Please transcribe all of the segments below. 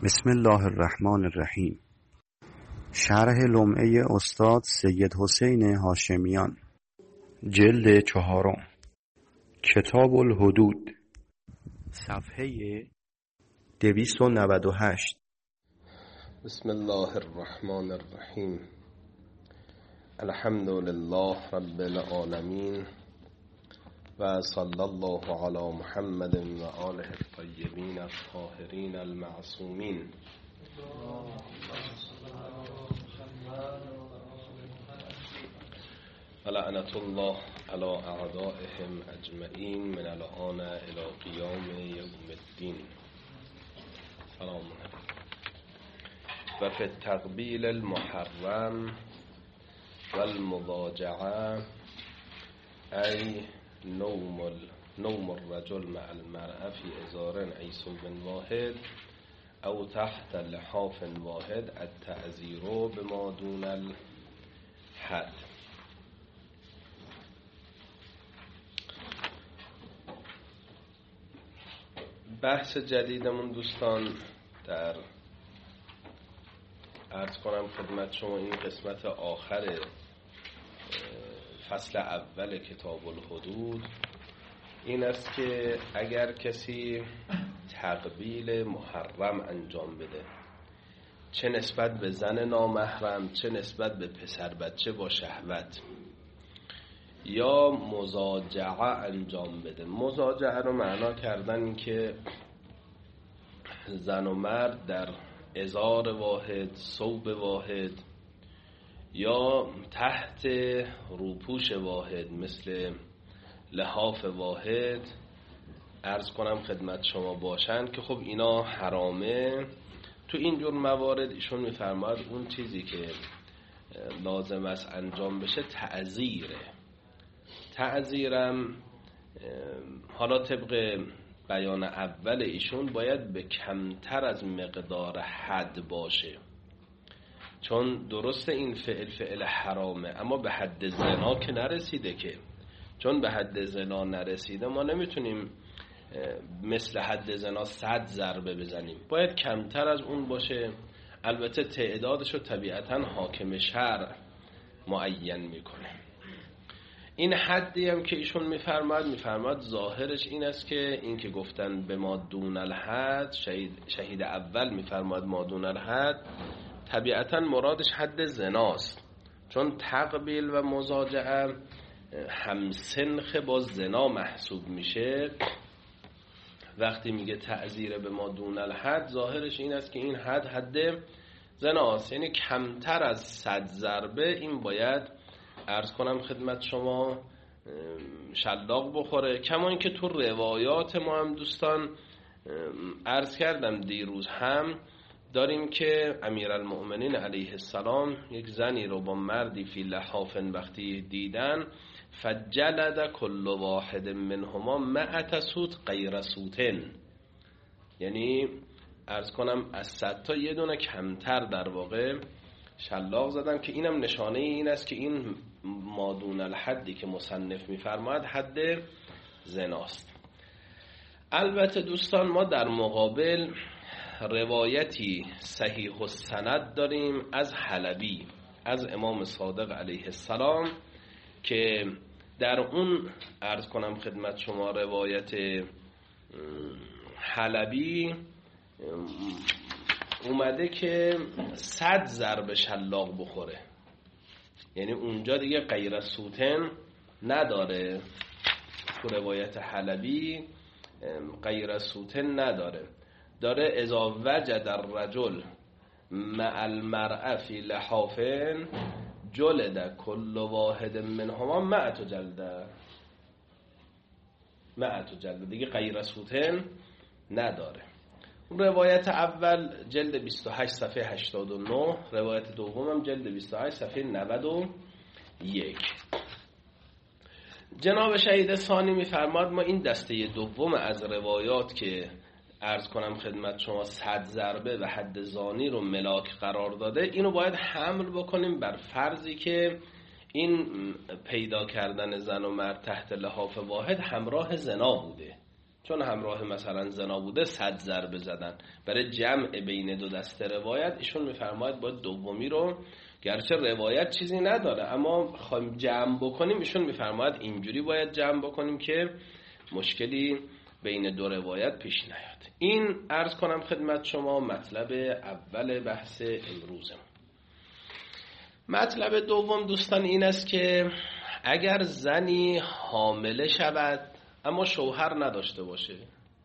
بسم الله الرحمن الرحیم. شرح لمعه استاد سید حسین هاشمیان، جلد 4، کتاب الحدود، صفحه 298. بسم الله الرحمن الرحیم. الحمد لله رب العالمین و صلی الله علی محمد و آله الطیبین الطاهرین المعصومین. لعنت الله علی اعدائهم اجمعین من الآن الی قیام یوم الدین. سلام علیکم. و فی التقبیل المحرم و المضاجعه ای نوم الرجل مع المرأة في ازار ای ثوب واحد او تحت لحاف واحد التعذیر بما دون الحد. بحث جدیدمون دوستان در عرض کنم خدمت شما این قسمت آخر فصل اول کتاب الحدود این است که اگر کسی تقبیل محرم انجام بده، چه نسبت به زن نامحرم چه نسبت به پسر بچه با شهوت، یا مضاجعه انجام بده. مضاجعه رو معنا کردن این که زن و مرد در ازار واحد، ثوب واحد یا تحت روپوش واحد مثل لحاف واحد عرض کنم خدمت شما باشند که خب اینا حرامه. تو اینجور موارد ایشون میفرماید اون چیزی که لازم است انجام بشه تعذیره. تعذیرم حالا طبق بیان اول ایشون باید به کمتر از مقدار حد باشه، چون درسته این فعل حرامه اما به حد زنا که نرسیده که. چون به حد زنا نرسیده ما نمیتونیم مثل حد زنا 100 ضربه بزنیم، باید کمتر از اون باشه. البته تعدادشو طبیعتا حاکم شرع معین میکنه. این حدی هم که ایشون میفرماد ظاهرش این است که این که گفتن به ما دون الحد، شهید اول میفرماد ما دون الحد، طبیعتا مرادش حد زناست، چون تقبیل و مضاجعه همسنخ با زنا محسوب میشه. وقتی میگه تعذیر به ما دون الحد ظاهرش این است که این حد زناست، یعنی کمتر از 100 ضربه این باید عرض کنم خدمت شما شلاق بخوره. کما این که تو روایات ما هم دوستان عرض کردم دیروز هم داریم که امیرالمؤمنین علیه السلام یک زنی رو با مردی فی لحاف وقتی دیدن، فجلد کل واحد منهما 100 سوت غیر سوتن، یعنی عرض کنم از 100 تا یه دونه کمتر در واقع شلاق زدن، که اینم نشانه این است که این مادون الحدی که مصنف میفرماید حد زناست. البته دوستان ما در مقابل روایتی صحیح السند داریم از حلبی، از امام صادق علیه السلام، که در اون عرض کنم خدمت شما روایت حلبی اومده که 100 ضرب شلاق بخوره، یعنی اونجا دیگه غیر سوتن نداره. تو روایت حلبی غیر سوتن نداره، داره اذا وجد الرجل مع المرأة فی لحافن جلد کل واحد منهما 100 جلده، دیگه غیر سوتن نداره. روایت اول جلد 28 صفحه 89، روایت دومم جلد 28 صفحه 91. جناب شهید ثانی میفرماد ما این دسته دوم از روایات که عرض کنم خدمت شما 100 ضربه و حد زانی رو ملاک قرار داده، اینو باید حمل بکنیم بر فرضی که این پیدا کردن زن و مرد تحت لحاف واحد همراه زنا بوده، چون همراه مثلا زنا بوده 100 ضربه زدن. برای جمع بین دو دسته روایت ایشون میفرماید باید دومی رو، گرچه روایت چیزی نداره اما خواهیم جمع بکنیم، ایشون میفرماید اینجوری باید جمع بکنیم که مشکلی بین دو روایت پیش نیاد. این عرض کنم خدمت شما مطلب اول بحث امروزم. مطلب دوم دوستان این است که اگر زنی حامله شود اما شوهر نداشته باشه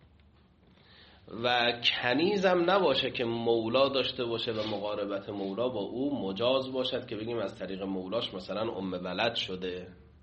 و کنیزم نباشه که مولا داشته باشه و مقاربت مولا با او مجاز باشد که بگیم از طریق مولاش مثلا ام ولد شده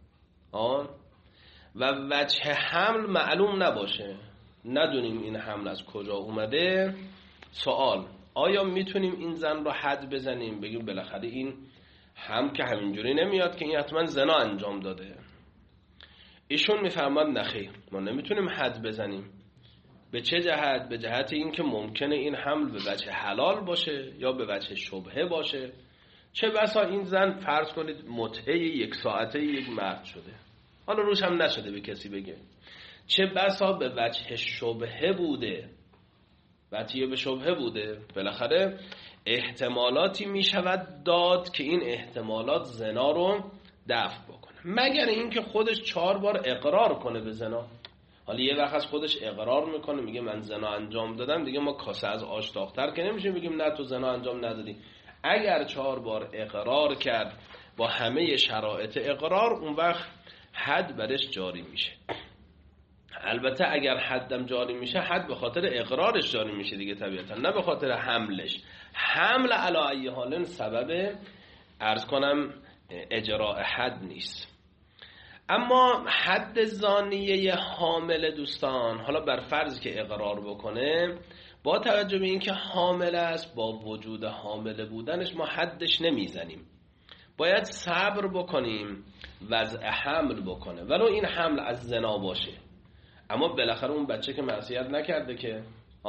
و وجه حمل معلوم نباشه، ندونیم این حمل از کجا اومده، سوال آیا میتونیم این زن رو حد بزنیم بگیم بالاخره این هم که همینجوری نمیاد که این حتما زنا انجام داده؟ ایشون میفرماد نخیر، ما نمیتونیم حد بزنیم. به چه جهت؟ به جهت این که ممکنه این حمل به وجه حلال باشه یا به وجه شبهه باشه. چه بسا این زن فرض کنید متعه 1 ساعته یک مرد شده، حالا روش هم نشده به کسی بگه، چه بسا به وجه شبهه بوده، وجه به شبهه بوده، بالاخره احتمالاتی می شود داد که این احتمالات زنا رو دفع بکنه، مگر اینکه خودش 4 بار اقرار کنه به زنا. حالا یه وقت از خودش اقرار میکنه میگه من زنا انجام دادم، دیگه ما کاسه از آش داغ‌تر که نمیشه بگیم نه تو زنا انجام ندادی. اگر 4 بار اقرار کرد با همه شرایط اقرار، اون وقت حد برش جاری میشه. البته اگر حدم جاری میشه، حد به خاطر اقرارش جاری میشه دیگه طبیعتا، نه به خاطر حملش. حمل علی ای حال سبب عرض کنم اجراء حد نیست. اما حد زانیه حامل دوستان، حالا بر فرض که اقرار بکنه، با توجه به اینکه حامل است، با وجود حامل بودنش ما حدش نمیزنیم، باید صبر بکنیم وضع حمل بکنه، ولو این حمل از زنا باشه. اما بالاخره اون بچه که معصیت نکرده که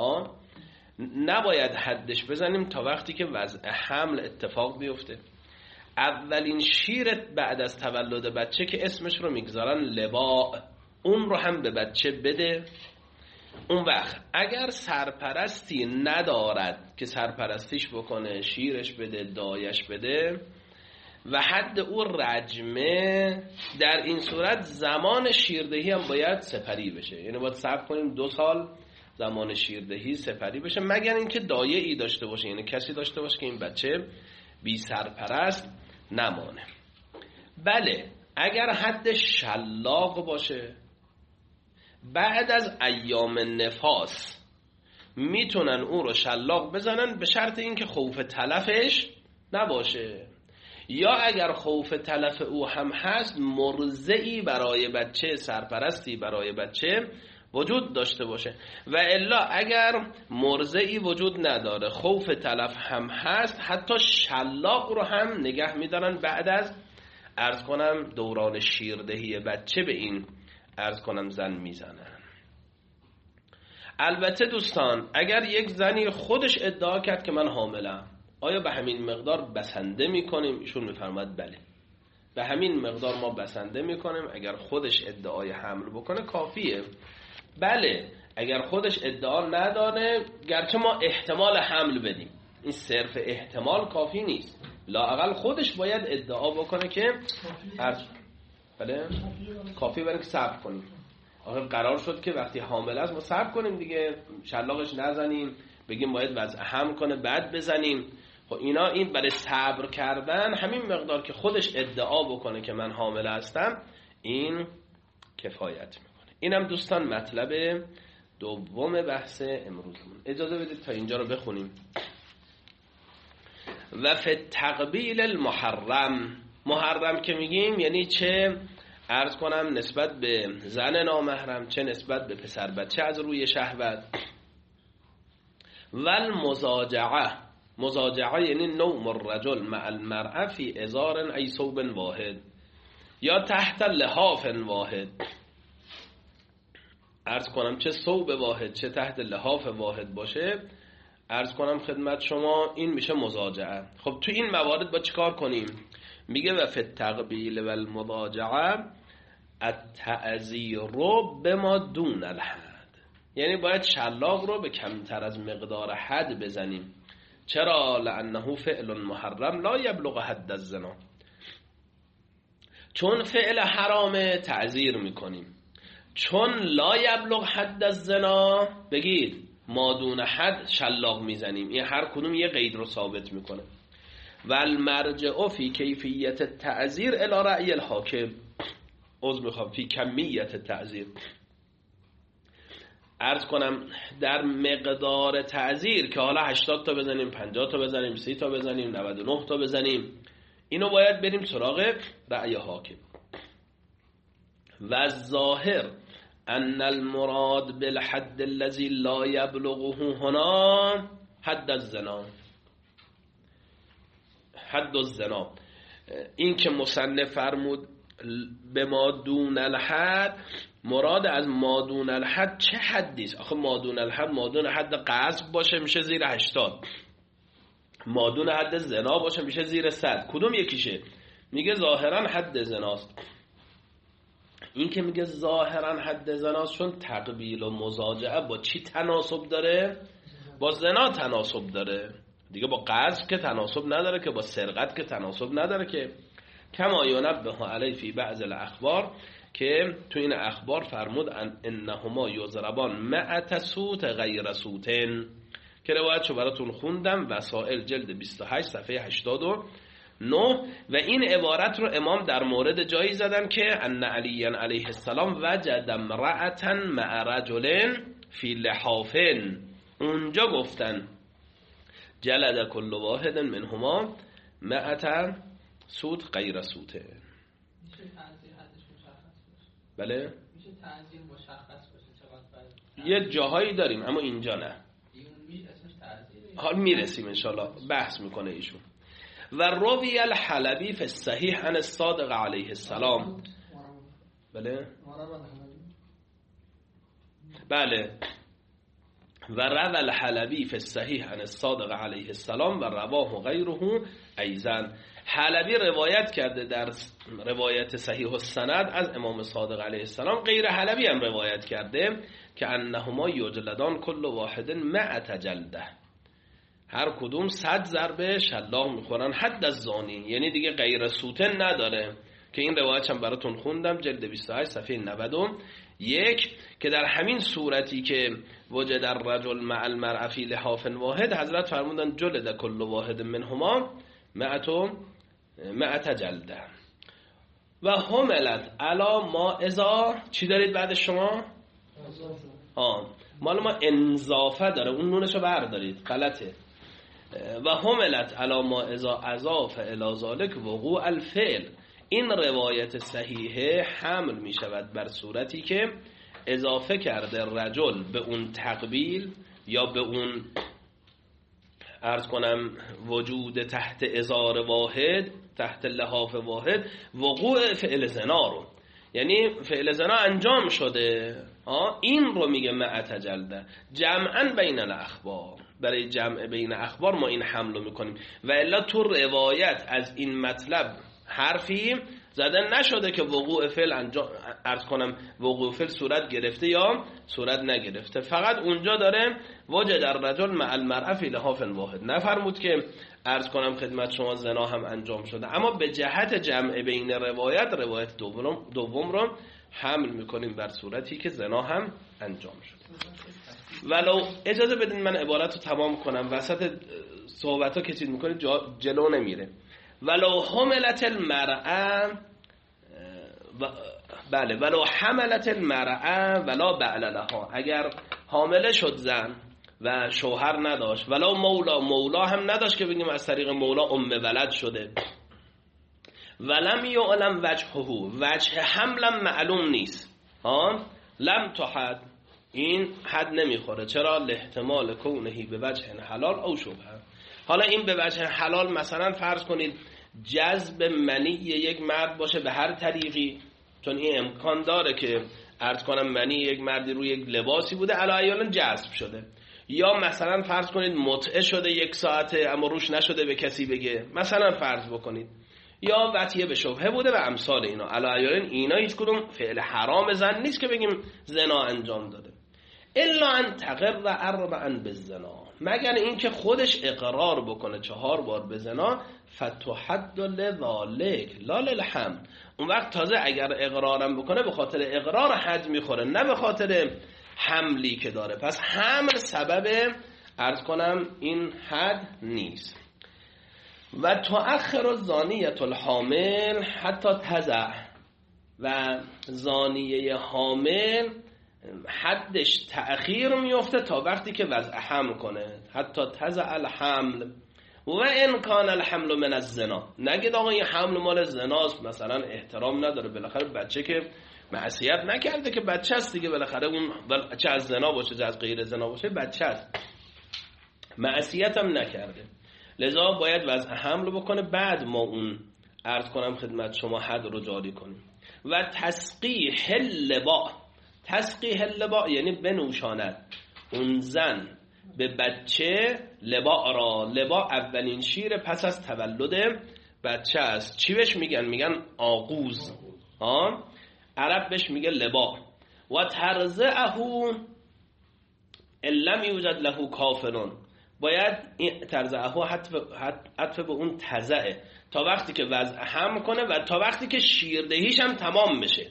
نباید حدش بزنیم تا وقتی که وضع حمل اتفاق بیفته. اولین شیر بعد از تولد بچه که اسمش رو میگذارن لباء، اون رو هم به بچه بده. اون وقت اگر سرپرستی ندارد که سرپرستیش بکنه، شیرش بده، دایش بده و حد او رجمه، در این صورت زمان شیردهی هم باید سپری بشه، یعنی باید صبر کنیم 2 سال زمان شیردهی سپری بشه، مگر اینکه دایه ای داشته باشه، یعنی کسی داشته باشه که این بچه بی سرپرست نمانه. بله اگر حد شلاق باشه، بعد از ایام نفاس میتونن او رو شلاق بزنن، به شرط اینکه خوف تلفش نباشه، یا اگر خوف تلف او هم هست مرضعی برای بچه، سرپرستی برای بچه وجود داشته باشه. و الا اگر مرضعی وجود نداره، خوف تلف هم هست، حتی شلاق رو هم نگه میدارن بعد از عرض کنم دوران شیردهی بچه به این عرض کنم زن میزنن. البته دوستان اگر یک زنی خودش ادعا کرد که من حاملم، آیا به همین مقدار بسنده میکنیم؟ ایشون میفرماید بله، به همین مقدار ما بسنده میکنیم. اگر خودش ادعای حمل بکنه کافیه. بله اگر خودش ادعا نداره، گرچه ما احتمال حمل بدیم، این صرف احتمال کافی نیست، لااقل خودش باید ادعا بکنه که بله کافی برای که صبر کنیم. آخه قرار شد که وقتی حامل است ما صبر کنیم دیگه، شلاقش نزنیم، بگیم باید وضع حمل کنه بعد بزنیم. خب اینا، این برای صبر کردن همین مقدار که خودش ادعا بکنه که من حامل هستم، این کفایت میکنه. اینم دوستان مطلب دوم بحث امروزمون. اجازه بدید تا اینجا رو بخونیم. و فی تقبیل المحرم، محرم که میگیم یعنی چه عرض کنم نسبت به زن نامحرم، چه نسبت به پسر بچه از روی شهوت. و المزاجعه، مزاجعه یعنی نوم الرجل مع المرأة فی ازار ای ثوب واحد یا تحت لحاف واحد. عرض کنم چه ثوب واحد چه تحت لحاف واحد باشه، عرض کنم خدمت شما این میشه مزاجعه. خب تو این موارد با چیکار کنیم؟ میگه و فی التقبیل و المضاجعه التعذیر بما دون الحد. یعنی باید شلاق رو به کمتر از مقدار حد بزنیم. چرا؟ لانه فعل محرم لا یبلغ حد الزنا، چون فعل حرامه تعزیر میکنیم. چون لا یبلغ حد الزنا بگید ما دون حد شلاق میزنیم. این هر کدوم یه قید رو ثابت میکنه. و المرجع فی کیفیت التعزیر الی رأی الحاکم، فی کمیت التعزیر، عرض کنم در مقدار تعزیر که حالا 80 تا بزنیم، 50 تا بزنیم، 30 تا بزنیم، 99 تا بزنیم، اینو باید بریم سراغ رأی حاکم. و الظاهر ان المراد بالحد الذي لا يبلغه هنا حد الزنا. حد الزنا، این که مصنف فرمود به ما دون الحد، مراد از ما دون الحد چه حدی است؟ آخه ما دون الحد، ما دون حد قذف باشه میشه زیر 80، ما دون حد زنا باشه میشه زیر 100. کدوم یکیشه؟ میگه ظاهرا حد زناست. این که میگه ظاهرا حد زناست چون تقبیل و مزاجعه با چی تناسب داره؟ با زنا تناسب داره دیگه. با قذف که تناسب نداره که، با سرقت که تناسب نداره که. کما ینبه علی فی بعض الاخبار، که تو این اخبار فرمود انهما یضربان مع صوت غیر صوتن، که روایتشو براتون خوندم، وسائل جلد 28 صفحه 89. و این عبارت رو امام در مورد جایی زدن که ان علی علیه السلام وجد امرأة مع رجل فی لحافن، اونجا گفتن جلد کل واحد منهما مع صوت غیر صوته. بله میشه تعزیر مشخص باشه چقدر؟ یه جاهایی داریم اما اینجا نه. حال میرسیم انشالله، بحث میکنه ایشون. و روی الحلبی فی الصحیح عن الصادق علیه السلام. بله بله. و روی الحلبی فی الصحیح عن الصادق علیه السلام و رواه غیره ایضا. حلبی روایت کرده در روایت صحیح السند از امام صادق علیه السلام، غیر حلبی هم روایت کرده که انهما یجلدان کل واحد مع جلده، هر کدوم 100 ضربه شلاق میخورن حد الزانی، یعنی دیگه غیر سوتن نداره. که این روایت هم براتون خوندم جلد 28 صفحه 91، که در همین صورتی که وجد الرجل مع المرأة فی لحاف واحد، حضرت فرمودن جلد کل واحد منهما مع جلده. و هملت علا ما ازا چی دارید بعد شما؟ مال ما انضافه داره، اون نونشو بردارید، غلطه. و هملت علا ما ازا اضاف الی ذلک وقوع الفعل. این روایت صحیحه حمل می شود بر صورتی که اضافه کرده رجل به اون تقبیل یا به اون عرض کنم وجود تحت ازار واحد، تحت لحاف واحد، وقوع فعل زنا رو، یعنی فعل زنا انجام شده. این رو میگه مع جلده جمعا بین الاخبار. برای جمع بین اخبار ما این حملو میکنیم، و الا تو روایت از این مطلب حرفی زدن نشده که وقوع فعل انجام، عرض کنم وقوع فعل صورت گرفته یا صورت نگرفته. فقط اونجا داره وجد الرجل مع المرأة فی لحاف واحد، نفرمود که عرض کنم خدمت شما زنا هم انجام شده. اما به جهت جمع بین روایت دوم رو حمل میکنیم بر صورتی که زنا هم انجام شده. ولو اجازه بدین من عبارت رو تمام کنم، وسط صحبت ها که چیز میکنید جلو نمیره. ولو حملت المرأة بله ولو حملت المرأة ولا بعل لها، اگر حامله شد زن و شوهر نداشت، ولو مولا هم نداشت که بگیم از طریق مولا ام ولد شده، ولم یعلم وجهه، وجه حملم معلوم نیست، لم تحد، این حد نمیخوره. چرا؟ لاحتمال کونهی به وجه حلال او شبهه. حالا این به وجه حلال مثلا فرض کنید جذب منی یک مرد باشه به هر طریقی، چون این امکان داره که عرض کنم منی یک مردی روی یک لباسی بوده علایاً جذب شده، یا مثلا فرض کنید متعه شده 1 ساعته اما روش نشده به کسی بگه، مثلا فرض بکنید، یا وطیه به شبهه بوده و امثال اینا. علایاً اینا هیچ کدوم فعل حرام زن نیست که بگیم زنا انجام داده. الا ان تقر اربعا بالزنا، مگر اینکه خودش اقرار بکنه 4 بار به زنا، فتحد لذالک لا للحمل. اون وقت تازه اگر اقرارم بکنه به خاطر اقرار حد میخوره، نه به خاطر حملی که داره. پس حمل سبب عرض کنم این حد نیست. و تؤخر الزانیة الحامل حتی تضع، و زانیه حامل حدش تأخیر میفته تا وقتی که وضع حمل کنه، حتی تضع الحمل. و ان کان الحمل من الزنا، نگید آقا این حمل مال زناست، مثلا احترام نداره، بالاخره بچه که معصیت نکرده که بچه است دیگه، بالاخره اون چه از زنا باشه چه از غیر زنا باشه بچه است، معصیت هم نکرده، لذا باید وضع حمل بکنه، بعد ما اون عرض کنم خدمت شما حد رو جاری کنیم. و تسقیح اللبا، تسقیح اللبا یعنی بنوشاند اون زن به بچه لبا را، لبا اولین شیر پس از تولد بچه است. چی بهش میگن؟ میگن آغوز، عرب بهش میگه لبا. و ترضعه ان لم یوجد له کافرون، باید این ترضعه حتف به اون تزعه، تا وقتی که وضع حمل کنه و تا وقتی که شیردهیش هم تمام بشه.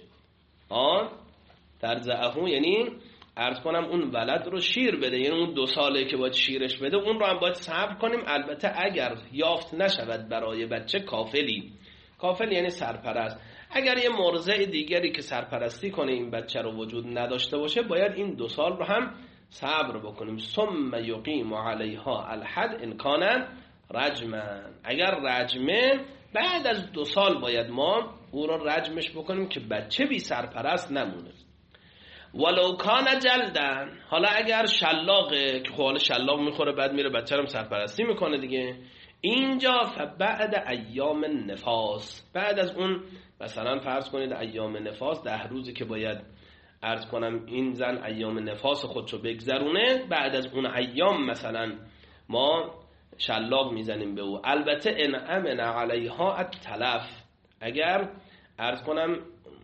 ترضعه یعنی عرض کنم اون ولد رو شیر بده، یعنی اون 2 ساله که باید شیرش بده، اون رو هم باید صبر کنیم. البته اگر یافت نشود برای بچه کافلی، کافل یعنی سرپرست، اگر یه مرضع دیگری که سرپرستی کنه این بچه رو وجود نداشته باشه، باید این 2 سال رو هم صبر بکنیم. ثم یقیم علیها الحد ان کان رجما، اگر رجمه بعد از 2 سال باید ما او رو رجمش بکنیم که بچه بی سرپرست نمونه. ولو کان جلدن، حالا اگر شلاقه که خواهل شلاق میخوره بعد میره بچه رو سرپرستی میکنه دیگه، اینجا فبعد ایام نفاس، بعد از اون مثلا فرض کنید ایام نفاس 10 روزی که باید عرض کنم این زن ایام نفاس خودشو بگذرونه، بعد از اون ایام مثلا ما شلاق میزنیم به او. البته ان امن علیها التلف، اگر عرض کنم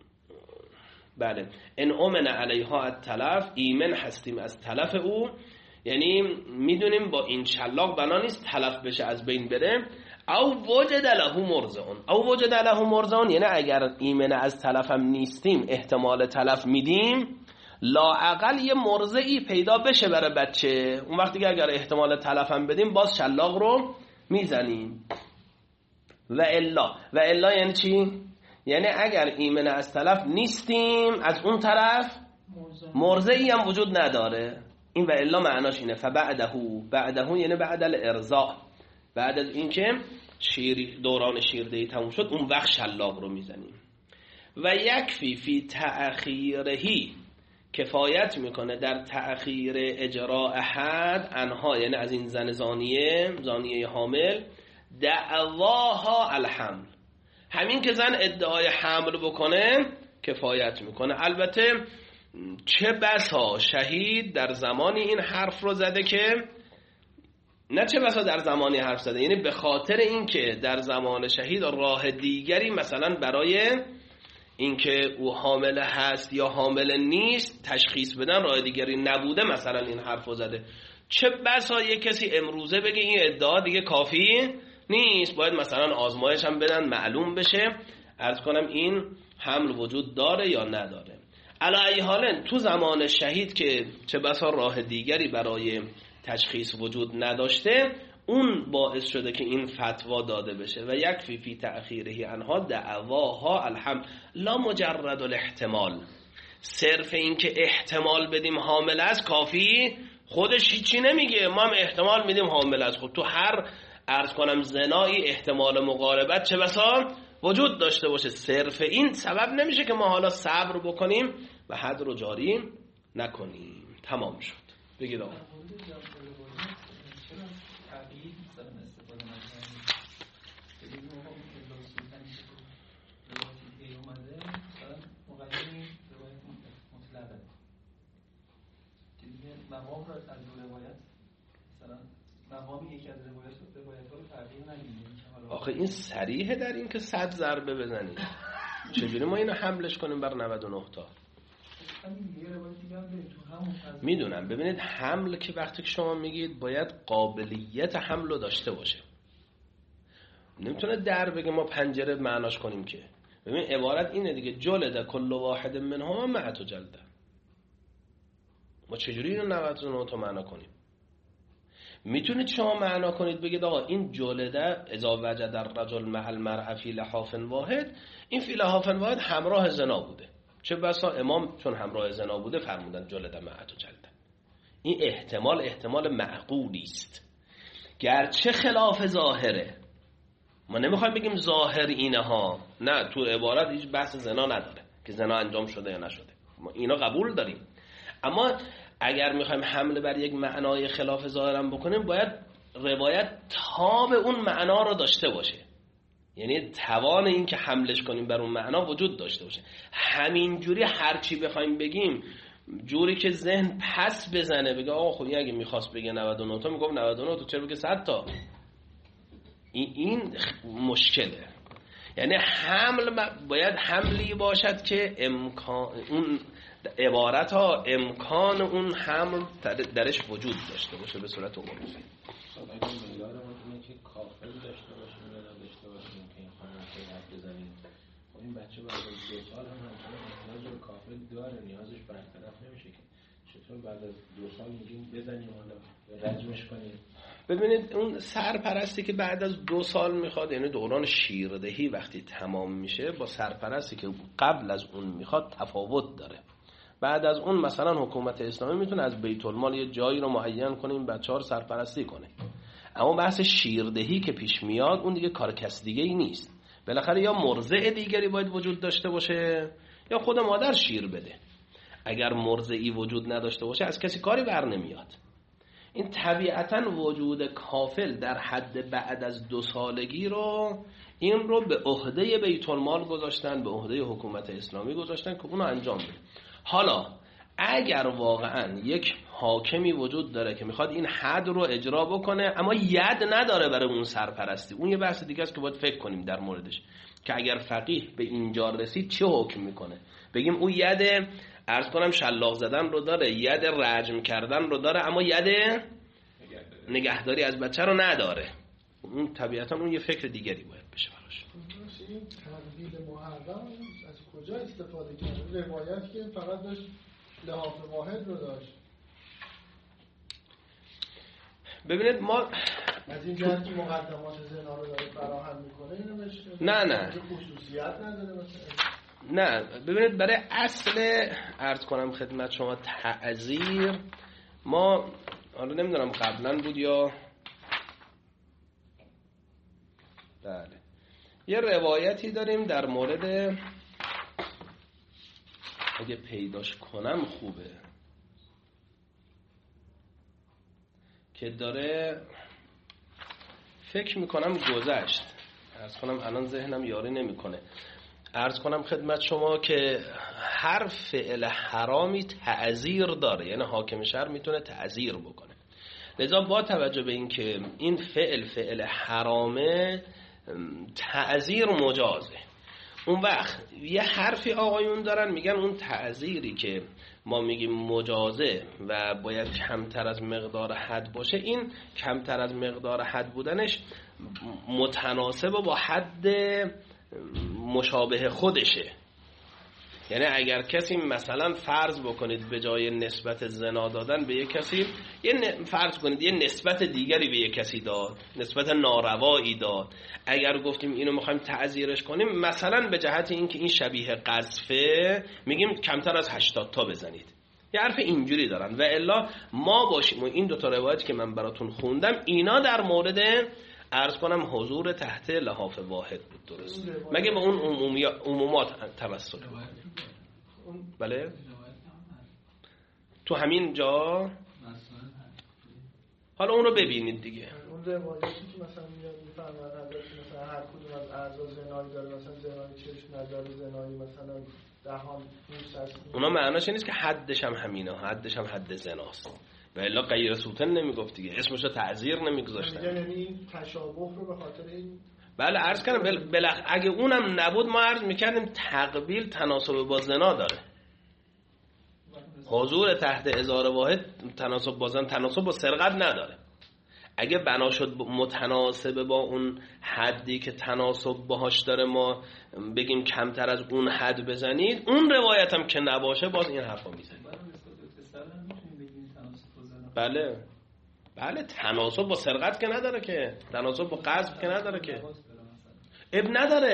بله ان امن علیها التلف، ایمن هستیم از تلف او، یعنی میدونیم با این شلاق بنا نیست تلف بشه از بین بره. او وجد له مرضعون، او وجد له مرضعون یعنی اگر ایمن از تلف هم نیستیم احتمال تلف میدیم، لااقل یه مرضعی پیدا بشه برای بچه، اون وقتی که اگر احتمال تلف هم بدیم باز شلاق رو میزنیم. و الا یعنی چی؟ یعنی اگر ایمن از تلف نیستیم، از اون طرف مرضعی هم وجود نداره. این و الا معناش اینه. بعده یعنی بعد الارضاء، بعد از اینکه دوران شیردهی تموم شد اون وقت شلاق رو میزنیم. و یکفی فی تأخیرهی، کفایت میکنه در تأخیر اجراء حد انها، یعنی از این زن زانیه حامل، دعواها الحمل، همین که زن ادعای حمل بکنه کفایت میکنه. البته چه بسا شهید در زمانی این حرف رو زده که نه چه بسا در زمانی حرف زده، یعنی به خاطر اینکه در زمان شهید راه دیگری مثلا برای اینکه او حامل هست یا حامل نیست تشخیص بدن راه دیگری نبوده مثلا این حرف رو زده. چه بسا یک کسی امروزه بگه این ادعا دیگه کافی نیست، باید مثلا آزمایش هم بدن معلوم بشه عرض کنم این حمل وجود داره یا نداره. علی حال تو زمان شهید که چه بسا راه دیگری برای تشخیص وجود نداشته، اون باعث شده که این فتوا داده بشه. و یکفی فی تأخیره انها دعواها الحمل لا مجرد الاحتمال، صرف این که احتمال بدیم حامل است کافی خودش هیچی نمیگه، ما هم احتمال میدیم حامل است. خود تو هر عرض کنم زنایی احتمال مقاربت چه بسا وجود داشته باشه، صرف این سبب نمیشه که ما حالا صبر بکنیم و حد رو جاری نکنیم. تمام شد. بگید آقا. مقام را از روایت مثلا مقامی یکی از روایت‌ها رو تغییر نمیدیم. آخه این صریحه در این که 100 ضربه بزنیم، چجوری ما اینو حملش کنیم بر 99 تا؟ میدونم. ببینید حمل که وقتی که شما میگید باید قابلیت حمل رو داشته باشه. نمیتونه در بگه ما پنجره معناش کنیم که. ببین عبارت اینه دیگه، جلد کل واحد منهما معت جلده. ما چجوری اینو 99 تا معنا کنیم؟ میتونید شما معنا کنید بگید آقا این جلده اذا وجد الرجل مع المرأة فی لحاف واحد، این فی لحاف واحد همراه زنا بوده. چه بسا امام چون همراه زنا بوده فرمودن جلده معت جلده. این احتمال معقولی است، گرچه خلاف ظاهره. ما نمیخوایم بگیم ظاهر اینه ها، نه، تو عبارت هیچ بحث زنا نداره که زنا انجام شده یا نشده، ما اینا قبول داریم. اما اگر میخوایم حمله بر یک معنای خلاف ظاهرم بکنیم باید روایت تاب اون معنا رو داشته باشه، یعنی توان این که حملش کنیم بر اون معنا وجود داشته باشه. همینجوری هرچی بخوایم بگیم جوری که ذهن پس بزنه بگه آقا خب اگه میخواست بگه 99 تا میگفت 99 تا، چرا بگه 100 تا؟ این مشکله. یعنی حمل باید حملی باشد که امکان اون عبارت ها امکان اون حمل درش وجود داشته باشه به صورت عمومی. اگه معیار ما اینه که کافل داشته باشیم یا نداشته باشیم که این خانم که حرف بزنیم، خب این بچه بعد از 2 سال هم همچنان احتیاج به کافل داره، نیازش برطرف نمیشه که چطور بعد از 2 سال میگیم بزنیم حالا رجمش کنیم؟ ببینید اون سرپرستی که بعد از 2 سال میخواد، یعنی دوران شیردهی وقتی تمام میشه، با سرپرستی که قبل از اون میخواد تفاوت داره. بعد از اون مثلا حکومت اسلامی میتونه از بیت المال یه جایی رو معین کنه این بچه‌ها رو سرپرستی کنه. اما بحث شیردهی که پیش میاد اون دیگه کار کس دیگه ای نیست. بالاخره یا مرضع دیگری باید وجود داشته باشه یا خود مادر شیر بده. اگر مرضعی وجود نداشته باشه از کسی کاری بر نمیاد. این طبیعتاً وجود کافل در حد بعد از 2 سالگی رو این رو به عهده بیت المال گذاشتن، به عهده حکومت اسلامی گذاشتن که اونو انجام بده. حالا اگر واقعا یک حاکمی وجود داره که میخواد این حد رو اجرا بکنه اما ید نداره برای اون سرپرستی، اون یه بحث دیگه است که باید فکر کنیم در موردش که اگر فقیه به اینجا رسید چه حکم میکنه. بگیم اون ید عرض کنم شلاق زدن رو داره، ید رجم کردن رو داره، اما ید نگهداری از بچه رو نداره. اون طبیعتا اون یه فکر دیگری باید بشه براش. این تنبیه محرم از کجا استفاده کرده؟ روایت که فقط داشت لحاف واحد رو داشت. ببینید ما از این جهت که مقدمات زنا رو داره فراهم میکنه اینو بهش نه خصوصیت نداره مثلا. نه ببینید برای اصل عرض کنم خدمت شما تعذیر، ما حالا نمیدونم قبلا بود یا بله یه روایتی داریم در مورد، اگه پیداش کنم خوبه، که داره فکر میکنم گذشت، عرض کنم الان ذهنم یاری نمیکنه، عرض کنم خدمت شما که هر فعل حرامی تعذیر داره، یعنی حاکم شهر میتونه تعذیر بکنه. لذا با توجه به این که این فعل حرامه تعذیر مجازه، اون وقت یه حرفی آقایون دارن میگن اون تعذیری که ما میگیم مجازه و باید کمتر از مقدار حد باشه، این کمتر از مقدار حد بودنش متناسب با حد مشابه خودشه. یعنی اگر کسی مثلا فرض بکنید به جای نسبت زنا دادن به یک کسی فرض کنید یه نسبت دیگری به یک کسی داد، نسبت ناروایی داد، اگر گفتیم اینو میخوایم تعزیرش کنیم مثلا به جهت اینکه این شبیه قذفه میگیم کمتر از 80 تا بزنید، یه حرف اینجوری دارن. و الا ما باشیم و این 2 تا روایت که من براتون خوندم اینا در مورد عرض کنم حضور تحت لحاف واحد بود، درست؟ مگه به اون عمومات توسط بله تو همین جا حالا اون رو ببینید دیگه. اون روایتی که مثلا میفرمان حضرت مثلا هر کدوم از اعضا زنایی داره، مثلا زنایی چشم نداره، زنایی مثلا دهان موس هست، اونا معناش نیست که حدش هم همینه، حدش هم حد زناست و الا غیر سوتن نمیگفت دیگه، اسمشو تعذیر نمیگذاشتن. یعنی این تشابه رو به خاطر این بله عرض کردم اگه اونم نبود ما عرض میکردیم تقبیل تناسب با زنا داره. حضور تحت ازار واحد تناسب بازم تناسب با سرقت نداره. اگه بنا شد متناسب با اون حدی که تناسب باهاش داره ما بگیم کمتر از اون حد بزنید، اون روایت هم که نباشه باز این حرفا میزنید. بله بله، تناسب با سرقت که نداره که، تناسب با غصب که نداره که. اب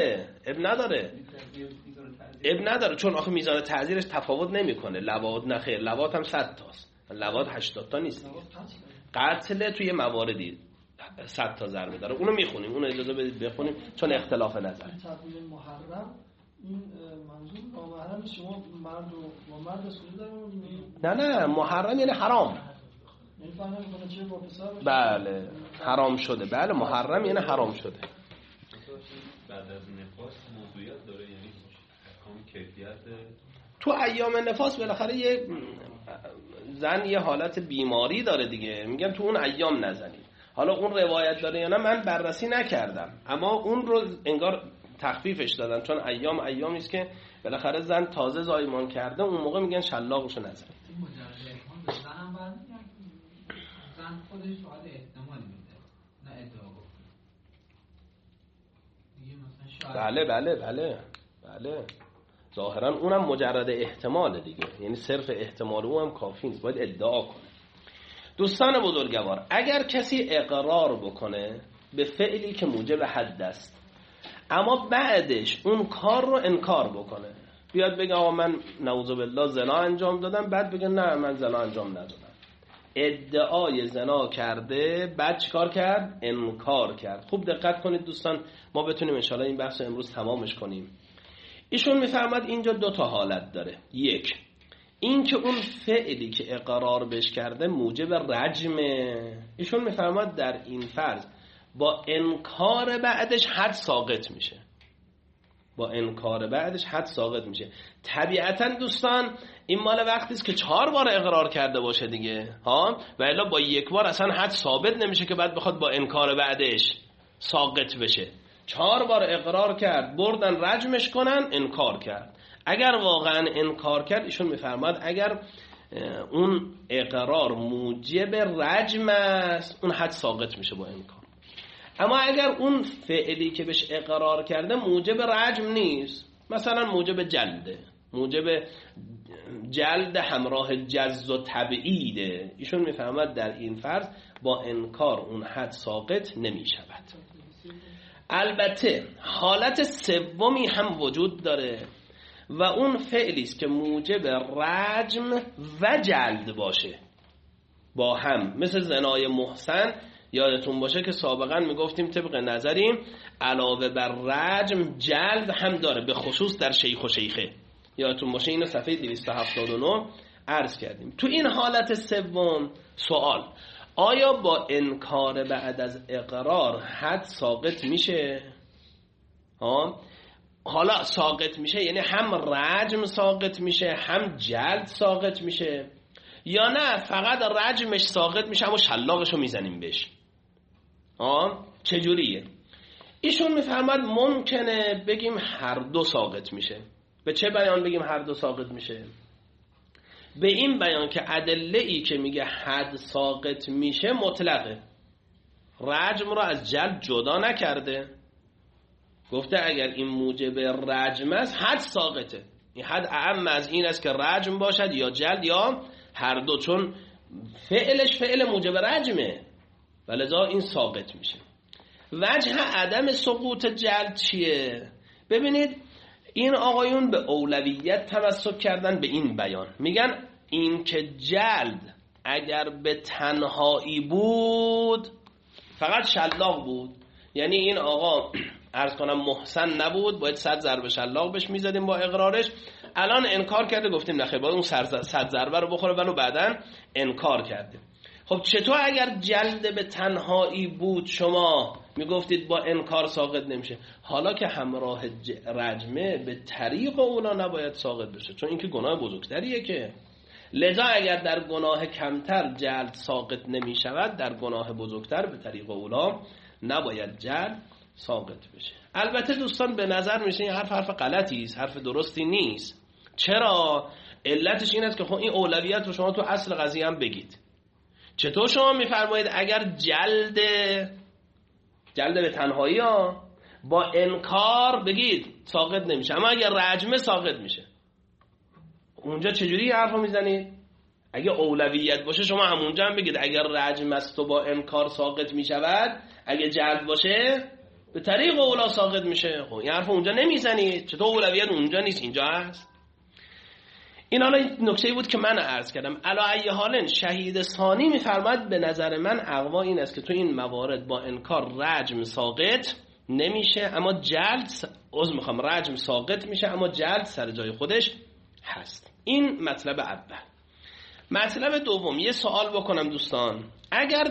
نداره چون آخه میزان تعزیرش تفاوت نمیکنه. لواط نخیر، لواط هم 100 تاست، لواط 80 تا نیست. قتل توی مواردی 100 تا ضربه داره، اونو میخونیم، اونو اجازه بدید بخونیم چون اختلاف نظر. تقویل محرم این منظور نامحرم شما مرد و مرد سوزی داریم؟ نه محرم یعنی حرام. یعنی فهم نمی‌کنه چه با پسر باشه؟ بله حرام شده. بله محرم یعنی حرام شده. بعد از نفاس موضوعیت داره، یعنی احکام کیفیت تو ایام نفاس بالاخره یه زن یه حالت بیماری داره دیگه، میگن تو اون ایام نزنید. حالا اون روایت داره یا نه من بررسی نکردم، اما اون رو انگار تخفیفش دادن چون ایامی است که بالاخره زن تازه زایمان کرده، اون موقع میگن شلاقشو نزنید. زن خودش باید احتمال میده نه ادعا بکنه. بله ظاهرا اونم مجرد احتمال دیگه، یعنی صرف احتمال او هم کافی نیست، باید ادعا کنه. دوستان بزرگوار، اگر کسی اقرار بکنه به فعلی که موجب حد است اما بعدش اون کار رو انکار بکنه، بیاد بگه آقا من نعوذ بالله زنا انجام دادم، بعد بگه نه من زنا انجام ندادم، ادعای زنا کرده، بعد چیکار کرد؟ انکار کرد. خوب دقت کنید دوستان، ما بتونیم انشاءالله این بحث امروز تمامش کنیم. ایشون میفرماد اینجا 2 تا حالت داره. یک، این که اون فعلی که اقرار بهش کرده موجب رجمه. ایشون میفرماد در این فرض با انکار بعدش حد ساقط میشه. طبیعتا دوستان این مال وقتی است که 4 بار اقرار کرده باشه دیگه ها، و الا با 1 بار اصلا حد ثابت نمیشه که بعد بخواد با انکار بعدش ساقط بشه. 4 بار اقرار کرد، بردن رجمش کنن، انکار کرد. اگر واقعا انکار کرد، ایشون میفرماد اگر اون اقرار موجب رجم است، اون حد ساقط میشه با انکار. اما اگر اون فعلی که بهش اقرار کرده موجب رجم نیست، مثلا موجب جلد همراه جز و تبعیده، ایشون میفرماد در این فرض با انکار اون حد ساقط نمیشود. البته حالت سومی هم وجود داره و اون فعلی است که موجب رجم و جلد باشه با هم، مثل زنای محسن. یادتون باشه که سابقا میگفتیم طبق نظریم علاوه بر رجم جلد هم داره، به خصوص در شیخ و شیخه. یادتون باشه اینو صفحه 279 عرض کردیم. تو این حالت سوم سوال، آیا با انکار بعد از اقرار حد ساقط میشه؟ حالا ساقط میشه یعنی هم رجم ساقط میشه هم جلد ساقط میشه، یا نه فقط رجمش ساقط میشه اما شلاقشو میزنیم بهش؟ چجوریه؟ ایشون میفرماد ممکنه بگیم هر دو ساقط میشه. به چه بیان بگیم هر دو ساقط میشه؟ به این بیان که ادله ای که میگه حد ساقط میشه مطلقه، رجم رو از جلد جدا نکرده، گفته اگر این موجب رجم است حد ساقطه. این حد اعم از این است که رجم باشد یا جلد یا هر دو، چون فعلش فعل موجب رجمه ولذا این ساقط میشه. وجه عدم سقوط جلد چیه؟ ببینید این آقایون به اولویت تمسک کردن به این بیان، میگن این که جلد اگر به تنهایی بود فقط شلاق بود، یعنی این آقا عرض کنم محسن نبود، باید 100 ضربه شلاق بهش میزدیم با اقرارش، الان انکار کرده گفتیم نخیر باید اون 100 ضربه رو بخوره ولو بعدن انکار کرده. خب چطور اگر جلد به تنهایی بود شما میگفتید با انکار ساقط نمیشه، حالا که همراه رجمه به طریق اولا نباید ساقط بشه، چون این که گناه بزرگتریه که، لذا اگر در گناه کمتر جلد ساقط نمیشود، در گناه بزرگتر به طریق اولا نباید جلد ساقط بشه. البته دوستان به نظر میشه این حرف غلطی است، حرف درستی نیست. چرا؟ علتش این است که خب این اولویت رو شما تو اصل قضیه هم بگید. چطور شما میفرمایید اگر جلد به تنهایی ها با انکار بگید ساقط نمیشه، اما اگر رجمه ساقط میشه، اونجا چجوری حرفو میزنید؟ اگه اولویت باشه شما همونجا هم بگید اگر رجم است و با انکار ساقط میشود، اگه جلد باشه به طریق اولا ساقط میشه. خب این حرفو اونجا نمیزنید، چطور اولویت اونجا نیست اینجا هست؟ این حالا نکته‌ای بود که من عرض کردم. علی ای حال شهید ثانی میفرماید به نظر من اقوا این است که تو این موارد با انکار رجم ساقط نمیشه، اما جلد رجم ساقط میشه اما جلد سر جای خودش هست. این مطلب اول. مطلب دوم، یه سوال بکنم دوستان، اگر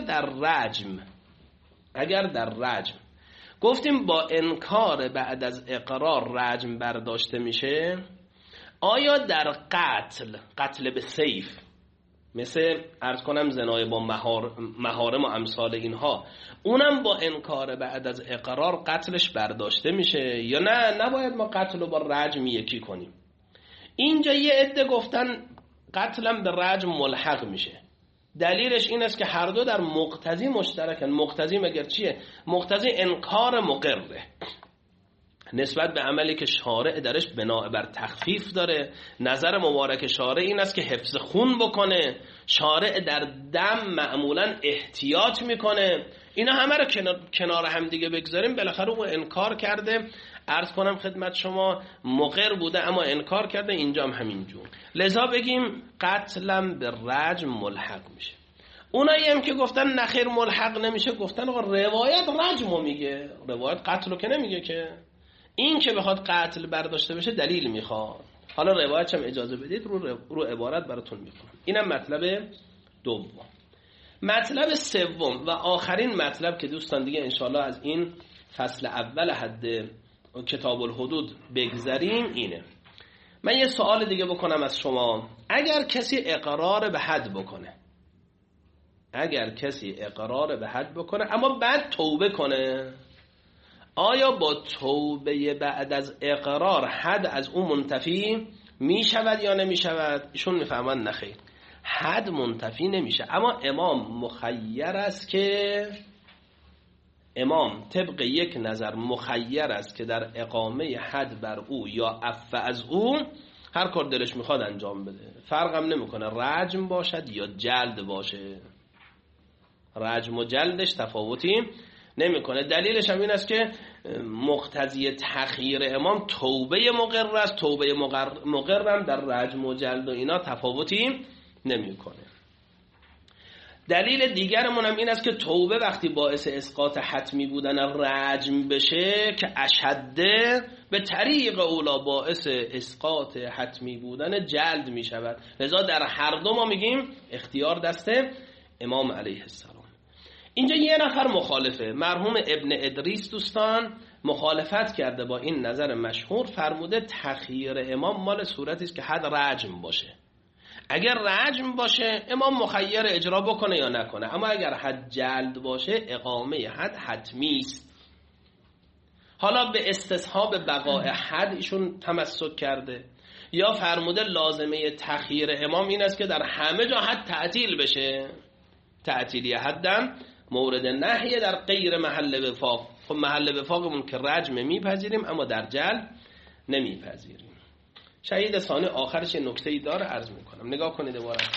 در رجم گفتیم با انکار بعد از اقرار رجم برداشته میشه، آیا در قتل به سیف، مثل عرض کنم زنای با محارم و امثال اینها، اونم با انکار بعد از اقرار قتلش برداشته میشه یا نه نباید ما قتل رو با رجم یکی کنیم؟ اینجا یه عده گفتن قتلم به رجم ملحق میشه. دلیلش این است که هر دو در مقتضی مشترکن. مقتضی مگر چیه؟ مقتضی انکار مقره نسبت به عملی که شارع درش بنا بر تخفیف داره. نظر مبارک شارع این است که حفظ خون بکنه. شارع در دم معمولا احتیاط میکنه. اینا همه رو کنار هم دیگه بگذاریم، بالاخره او انکار کرده. عرض کنم خدمت شما مقر بوده اما انکار کرده، اینجا هم همینجور. لذا بگیم قتلم به رجم ملحق میشه. اونایی هم که گفتن نخیر ملحق نمیشه، گفتن آقا روایت رجمو میگه، روایت قتلو که نمیگه که. این که بخواد قتل برداشته بشه دلیل میخواد. حالا روایتش هم اجازه بدید رو عبارت براتون میکنم. اینم مطلب دوم. مطلب سوم و آخرین مطلب که دوستان دیگه انشالله از این فصل اول حد کتاب الحدود بگذریم اینه. من یه سوال دیگه بکنم از شما. اگر کسی اقرار به حد بکنه اما بعد توبه کنه، آیا با توبه بعد از اقرار حد از اون منتفی می شود یا نمی شود؟ ایشون میفهمن نخیر، حد منتفی نمیشه، اما امام مخیر است که طبق یک نظر مخیر است که در اقامه حد بر او یا عفو از او هر کار دلش میخواد انجام بده. فرقم نمیکنه رجم باشد یا جلد باشه، رجم و جلدش تفاوتی نمیکنه. دلیلش هم این است که مقتضی تخییر امام توبه مقر است. توبه مقر هم در رجم و جلد و اینا تفاوتی نمیکنه. دلیل دیگرمون هم این است که توبه وقتی باعث اسقاط حتمی بودن رجم بشه که اشده، به طریق اولا باعث اسقاط حتمی بودن جلد می شود. لذا در هر دو ما میگیم اختیار دست امام علیه السلام. اینجا یه نفر مخالفه، مرحوم ابن ادریس دوستان مخالفت کرده با این نظر مشهور، فرموده تخییر امام مال صورتی است که حد رجم باشه. اگر رجم باشه امام مخیر اجرا بکنه یا نکنه، اما اگر حد جلد باشه اقامه حد حتمی است. حالا به استصحاب بقاء حد ایشون تمسک کرده، یا فرموده لازمه تخییر امام این است که در همه جا حد تعطیل بشه. تعطیلی حدم مورد نهی در غیر محل وفاق. خب محل وفاقمون که رجم میپذیریم اما در جلد نمیپذیریم. شهید ثانی آخرش نکته‌ای داره عرض میکنم، نگاه کنید عبارت.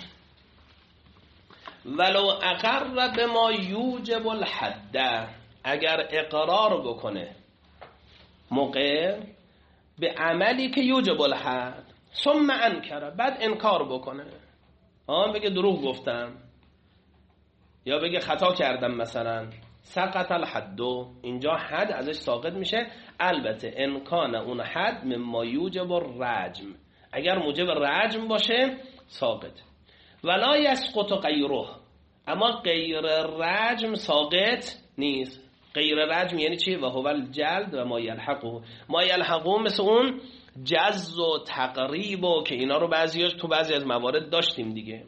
ولو اقر بما یوجب الحد، اگر اقرار بکنه مقر به عملی که یوجب الحد ثم انکر، بعد انکار بکنه، بگه دروغ گفتم یا بگه خطا کردم مثلا، سقط الحد، اینجا حد ازش ساقط میشه. البته امکان اون حد مما یوجب الرجم، اگر موجب رجم باشه ساقط. ولا یسقط غیره، اما غیر رجم ساقط نیست. غیر رجم یعنی چی؟ و هو الجلد و ما یلحقه. ما یلحقه مثل اون جز و تقریب و که اینا رو تو بعضی از موارد داشتیم دیگه.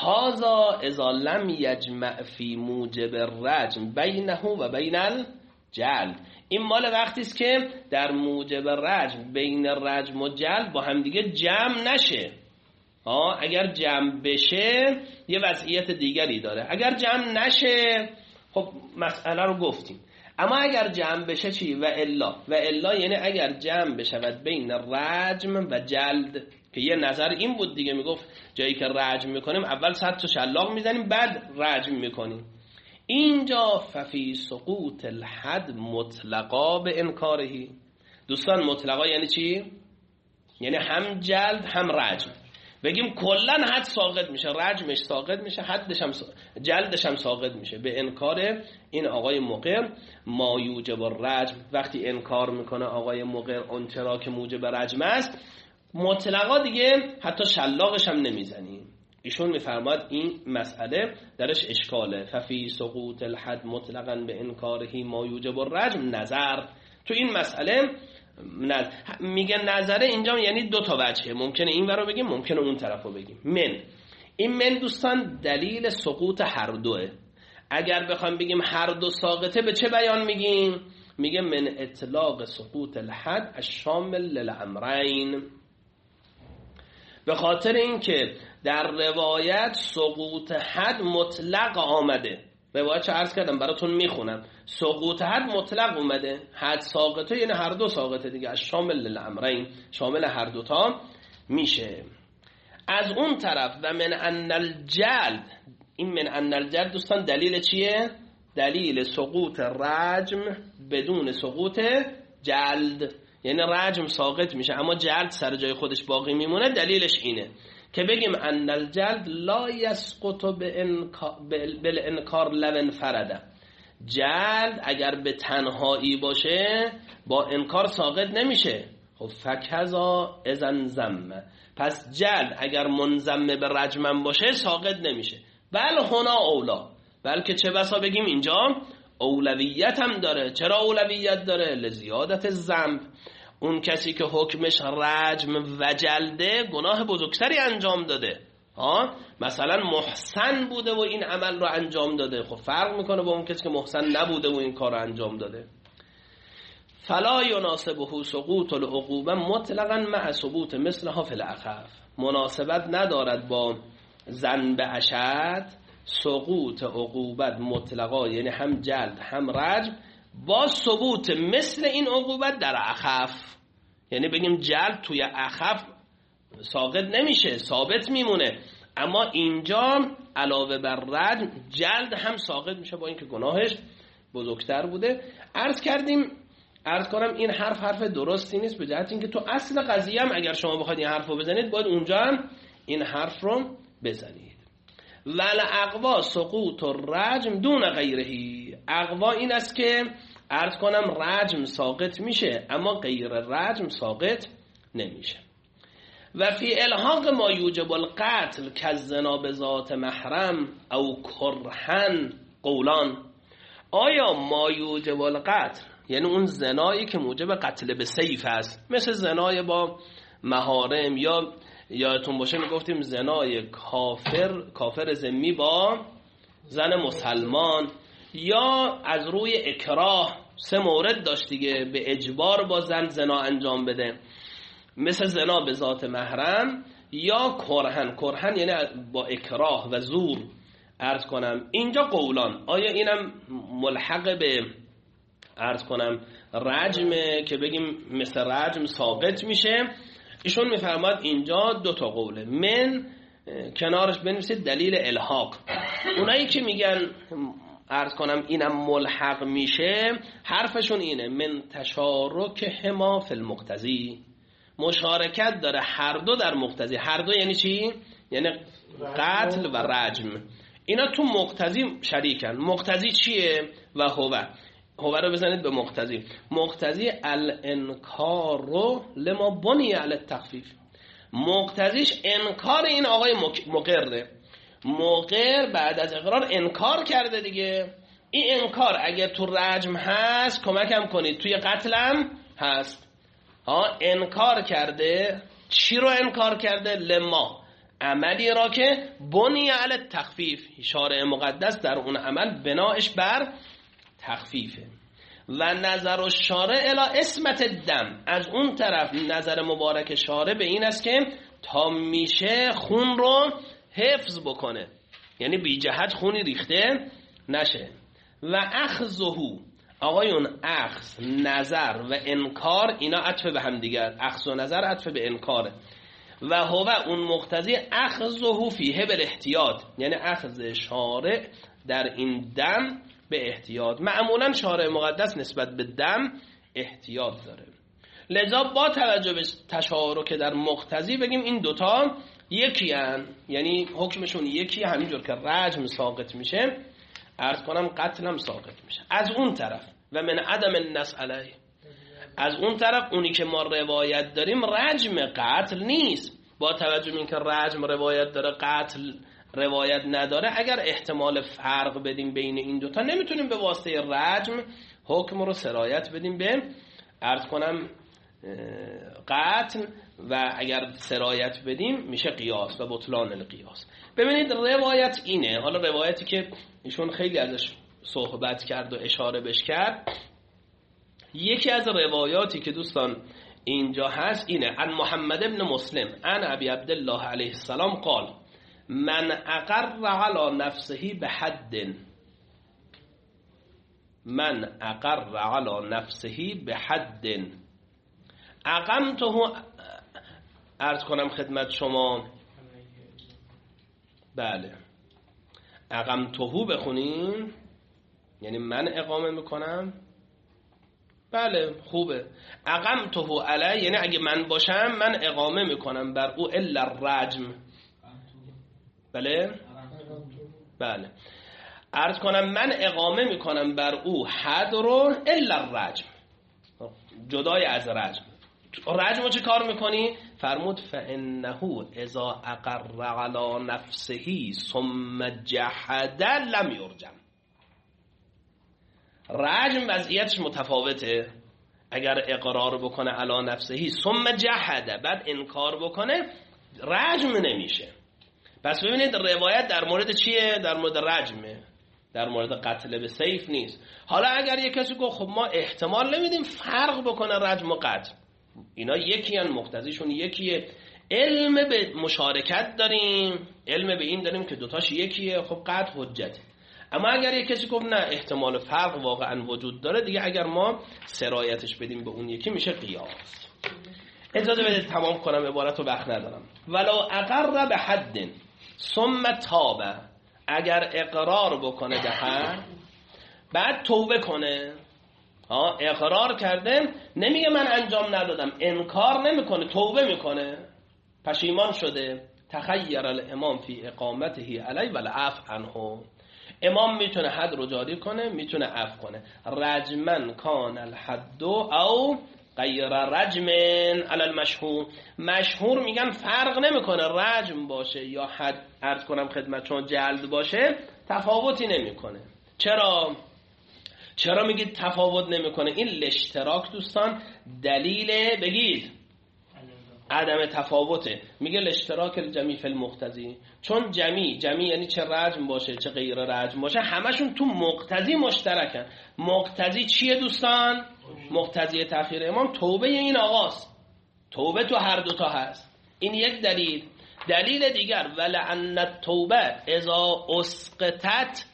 هذا اذا لم یجمع فی موجب الرجم بینه و بین جلد. این مال وقتی است که در موجب رجم بین رجم و جلد با هم دیگه جمع نشه. اگر جمع بشه یه وضعیت دیگری داره، اگر جمع نشه خب مسئله رو گفتیم. اما اگر جمع بشه چی؟ و الا یعنی اگر جمع بشود بین رجم و جلد، که یه نظر این بود دیگه، میگفت جایی که رجم میکنیم اول 100 تا شلاق میزنیم بعد رجم میکنیم. اینجا ففی سقوط الحد مطلقا به انکارهی. دوستان مطلقا یعنی چی؟ یعنی هم جلد هم رجم. بگیم کلا حد ساقط میشه، رجمش ساقط میشه، جلدش هم ساقط میشه به انکار این آقای مقر. ما یوجب الرجم، وقتی انکار میکنه آقای مقر اون چرا که موجب رجم است، مطلقا دیگه حتی شلاقش هم نمیزنیم. ایشون میفرماد این مسئله درش اشکاله. ففی سقوط الحد مطلقا به انکارهی ما یوجب الرجم نظر. تو این مسئله میگه نظره اینجا یعنی دو تا وجهه، ممکنه این ور رو بگیم ممکنه اون طرف رو بگیم. این من دوستان دلیل سقوط هر دوه. اگر بخوام بگیم هر دو ساقطه به چه بیان میگیم؟ میگه من اطلاق سقوط الحد الشامل للامرین. به خاطر اینکه در روایت سقوط حد مطلق آمده، روایت چه عرض کردم براتون میخونم، سقوط حد مطلق اومده، حد ساقطه یعنی هر دو ساقطه دیگه، از شامل للامرین شامل هر دوتا میشه. از اون طرف و من ان الجلد، این من ان الجلد دوستان دلیل چیه؟ دلیل سقوط رجم بدون سقوط جلد، یعنی رجم ساقط میشه اما جلد سر جای خودش باقی میمونه. دلیلش اینه که بگیم ان الجلد لا یسقط بالانکار لو انفرد. جلد اگر به تنهایی باشه با انکار ساقط نمیشه. خب فکذا اذن ضم، پس جلد اگر منضم به رجمم باشه ساقط نمیشه. بل هنا اولا، بلکه چه بسا بگیم اینجا اولویت هم داره. چرا اولویت داره؟ لزیادت ذنب. اون کسی که حکمش رجم و جلده گناه بزرگتری انجام داده، مثلا محسن بوده و این عمل رو انجام داده، خب فرق میکنه با اون کسی که محسن نبوده و این کار رو انجام داده. فلا یناسبه سقوط العقوبه مطلقا مع ثبوت مثلها فی الاخف. مناسبت ندارد با ذنب اشد سقوط عقوبت مطلقا، یعنی هم جلد هم رجم، با ثبوت مثل این عقوبت در اخف. یعنی بگیم جلد توی اخف ساقط نمیشه، ثابت میمونه، اما اینجا علاوه بر رجم جلد هم ساقط میشه با اینکه گناهش بزرگتر بوده. عرض کنم این حرف درستی نیست، به جهت اینکه تو اصل قضیه هم اگر شما بخواید این حرف رو بزنید باید اونجا هم این حرف رو بزنید. ول اقوا سقوط الرجم دون غیرهی. اقوا این است که عرض کنم رجم ساقط میشه اما غیر رجم ساقط نمیشه. و فی الحاق ما یوجب القتل کالزنا بذات محرم او کرهن قولان. آیا ما یوجب القتل یعنی اون زنایی که موجب قتل به سیف است، مثل زنای با محارم، یا یادتون باشه میگفتیم زنای کافر ذمی با زن مسلمان، یا از روی اکراه 3 مورد داشت دیگه، به اجبار با زنا انجام بده، مثل زنا به ذات محرم، یا کرهن یعنی با اکراه و زور. عرض کنم اینجا قولان، آیا اینم ملحق به عرض کنم رجمه که بگیم مثل رجم ساقط میشه؟ ایشون میفرماد اینجا 2 تا قوله. من کنارش بنویسید دلیل الحاق. اونایی که میگن عرض کنم اینم ملحق میشه، حرفشون اینه من تشارک هما فی المقتضی، مشارکت داره هر دو در مقتضی. هر دو یعنی چی؟ یعنی قتل و رجم، اینا تو مقتضی شریکن. مقتضی چیه؟ و هو رو بزنید به مقتضی. مقتضی الانکار لما بنی علی التخفیف. مقتضیش انکار این آقای مقره. مقر بعد از اقرار انکار کرده دیگه. این انکار اگر تو رجم هست کمکم کنید، توی قتلم هست. انکار کرده. چی رو انکار کرده؟ لما، عملی را که بنی علی التخفیف، شارع مقدس در اون عمل بناش بر تخفیفه. و نظر الشارع الی اسمت الدم، از اون طرف نظر مبارک شارع به این است که تا میشه خون رو حفظ بکنه، یعنی بی جهت خونی ریخته نشه. و اخذهو، آقایون اخذ، نظر و انکار اینا عطف به هم دیگر، اخذ و نظر عطف به انکاره. و هو اون مقتضی اخذهو فیه بالاحتیاط، یعنی اخذ شارع در این دم به احتیاط. معمولا شارع مقدس نسبت به دم احتیاط داره، لذا با توجه به تشارک در مقتضی بگیم این دوتا یکی هن، یعنی حکمشون یکی، همینجور که رجم ساقط میشه عرض کنم قتل هم ساقط میشه. از اون طرف و من عدم النص علیه، از اون طرف اونی که ما روایت داریم رجم قتل نیست، با توجه به اینکه رجم روایت داره قتل روایت نداره، اگر احتمال فرق بدیم بین این دوتا نمیتونیم به واسطه رجم حکم رو سرایت بدیم به عرض کنم قتل، و اگر سرایت بدیم میشه قیاس و بطلان القیاس. ببینید روایت اینه، حالا روایتی که ایشون خیلی ازش صحبت کرد و اشاره بش کرد، یکی از روایاتی که دوستان اینجا هست اینه: عن محمد ابن مسلم عن ابی عبدالله علیه السلام قال من اقر علی نفسه بحد، من اقر علی نفسه بحد اقمته، عرض کنم خدمت شما، بله اقمته بخونیم یعنی من اقامه میکنم، بله خوبه. اقمته علی یعنی اگه من باشم من اقامه میکنم بر او الا الرجم، بله بله عرض کنم من اقامه میکنم بر او حد رو الا الرجم، جدای از رجم. رجم رو چه کار میکنی؟ فرمود فانه اذا اقر علی نفسه ثم جحد لم یرجم. رجم وضعیتش متفاوته، اگر اقرار بکنه علی نفسه ثم جحد بعد انکار بکنه رجم نمیشه. پس ببینید روایت در مورد چیه؟ در مورد رجمه، در مورد قتل به سیف نیست. حالا اگر یک کسی گفت خب ما احتمال نمیدیم فرق بکنه رجم و قتل، اینا یکی هن، مقتضیشون یکیه، علم به مشارکت داریم، علم به این داریم که دوتاش یکیه، خب قطع حجته. اما اگر یک کسی گفت نه احتمال فرق واقعا وجود داره، دیگه اگر ما سرایتش بدیم به اون یکی میشه قیاس. اجازه بدید تمام کنم عبارت رو، وقت ندارم. ولو اقر به حد ثم تاب، اگر اقرار بکنه به حد بعد توبه کنه، اقرار کرده نمیگه من انجام ندادم، انکار نمیکنه، توبه میکنه، پشیمان شده، تخیر الامام فی اقامته علی و العفو عنه، امام میتونه حد رو جاری کنه، میتونه عفو کنه. رجمن کان الحد او غیر رجم علی المشهور، مشهور میگن فرق نمیکنه رجم باشه یا حد، عرض کنم خدمت چون جلد باشه تفاوتی نمیکنه. چرا میگید تفاوت نمیکنه؟ این الاشتراک دوستان دلیل بگید عدم تفاوته. میگه الاشتراک الجمی فی المقتضی، چون جمی یعنی چه رجم باشه چه غیر رجم باشه همشون تو مقتضی مشترکن. مقتضی چیه دوستان؟ مقتضی تأخیر امام توبه این آقاست، توبه تو هر دوتا هست. این یک دلیل. دلیل دیگر ولعن التوبه اذا اسقطت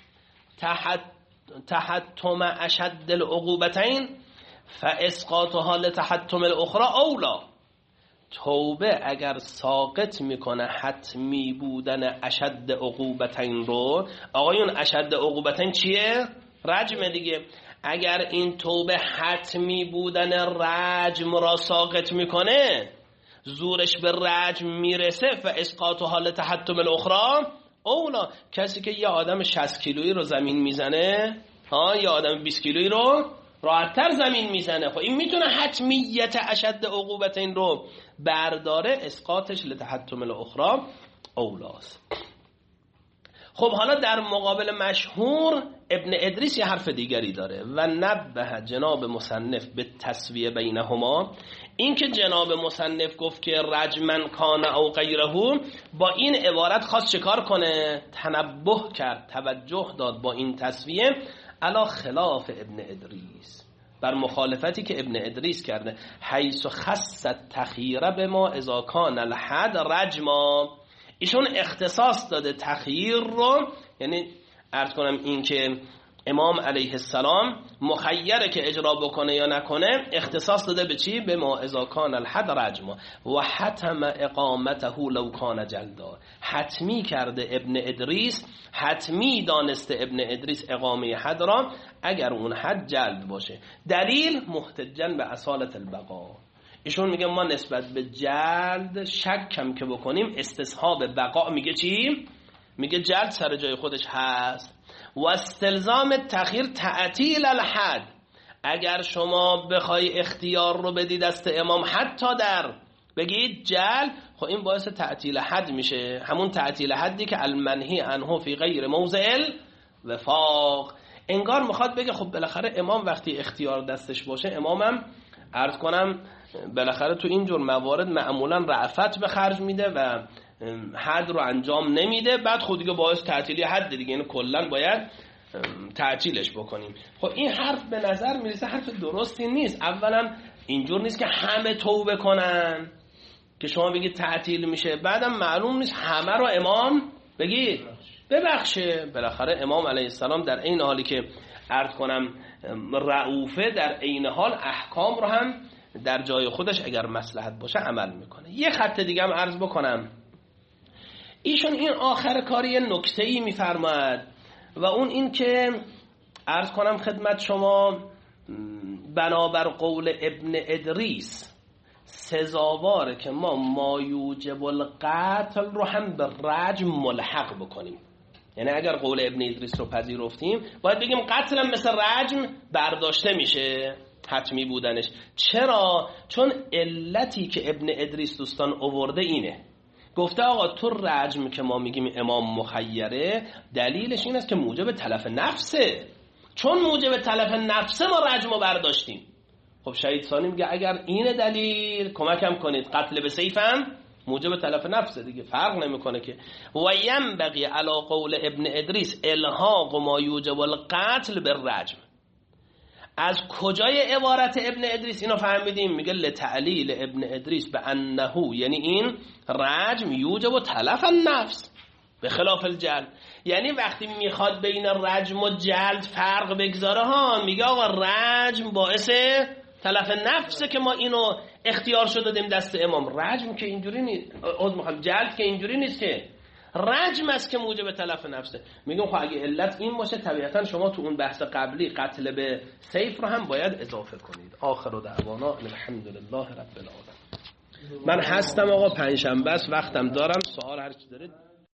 تحتم اشد العقوبتین فاسقاطها لتحتم الاخرى اولا. توبه اگر ساقط میکنه حتمی بودن اشد عقوبتین رو، آقایون اشد عقوبتین چیه؟ رجم دیگه. اگر این توبه حتمی بودن رجم را ساقط میکنه، زورش به رجم میرسه، فاسقاطها لتحتم الاخرى اولا. کسی که یه آدم 60 کیلویی رو زمین میزنه، یه آدم 20 کیلویی رو راحت‌تر زمین میزنه، خب این میتونه حتمیت اشد عقوبتین رو برداره، اسقاطش لتحتم الاخرى اولاست. خب حالا در مقابل مشهور ابن ادریس یه حرف دیگری داره و نبه جناب مصنف به تسویه بینهما. این که جناب مصنف گفت که رجمن کان او غیره، با این عبارت خواست چکار کنه؟ تنبه کرد، توجه داد با این تسویه علا خلاف ابن ادریس. بر مخالفتی که ابن ادریس کرده. حیث خص التخییر بما اذا کان الحد رجما، ایشون اختصاص داده تخییر رو، یعنی عرض کنم این که امام علیه السلام مخیره که اجرا بکنه یا نکنه، اختصاص داده به چی؟ به ما اذا کان الحد رجما و حتم اقامته لو کان جلدا. حتمی کرده ابن ادریس، حتمی دانسته ابن ادریس اقامه حد را اگر اون حد جلد باشه. دلیل محتجاً به اصالت البقا. ایشون میگه ما نسبت به جلد شک کم که بکنیم، استصحاب بقا میگه چی؟ میگه جلد سر جای خودش هست. و استلزام تخییر تعطیل الحد، اگر شما بخوای اختیار رو بدی دست امام حتی در بگید جلد، خب این باعث تعطیل حد میشه، همون تعطیل حدی که المنهی عنه فی غیر موضع الوفاق. انگار میخواد بگه خب بالاخره امام وقتی اختیار دستش باشه، امامم عرض کنم بالاخره تو اینجور موارد معمولا رأفت به خرج میده و حد رو انجام نمیده، بعد خود دیگه باعث تعطیلی حد دیگه، یعنی کلا باید تعطیلش بکنیم. خب این حرف به نظر میرسه حرف درستی نیست. اولا اینجور نیست که همه توبه کنن که شما بگید تعطیل میشه، بعدم معلوم نیست همه رو امام بگید ببخشه. بالاخره امام علیه السلام در این حالی که عرض کنم رؤوفه، در این حال احکام رو هم در جای خودش اگر مصلحت باشه عمل میکنه. یه خط دیگه هم عرض بکنم، ایشون این آخر کاری نکته‌ای میفرماید و اون این که عرض کنم خدمت شما، بنابر قول ابن ادریس سزاواره که ما یوجب القتل رو هم به رجم ملحق بکنیم. یعنی اگر قول ابن ادریس رو پذیرفتیم، باید بگیم قتل هم مثل رجم برداشته میشه، حتمی بودنش. چرا؟ چون علتی که ابن ادریس دوستان آورده اینه، گفته آقا تو رجم که ما میگیم امام مخیره، دلیلش این است که موجب تلف نفسه، چون موجب تلف نفسه ما رجم رو برداشتیم. خب شهید ثانی میگه اگر این دلیل کمکم کنید، قتل به سیفم موجب تلف نفسه دیگه، فرق نمیکنه که. و ینبغی علی قول ابن ادریس الحاق ما یوجب القتل بالرجم. از کجای عبارت ابن ادریس اینو فهمیدیم؟ میگه لتعلیل ابن ادریس به انه، یعنی این رجم یوجب تلف النفس به خلاف الجلد. یعنی وقتی میخواد بین رجم و جلد فرق بگذاره ها، میگه آقا رجم باعث تلف نفسه که ما اینو اختیار شده دادیم دست امام. رجم که اینجوری نیست، جلد که اینجوری نیست، که رجم است که موجب تلف نفسه. میگم خب اگه علت این باشه، طبیعتا شما تو اون بحث قبلی قتل به سیف رو هم باید اضافه کنید. آخر دعوانا الحمدلله رب العالمین. من هستم آقا، پنجشنبه است، وقتم دارم، سوال هر چی دارید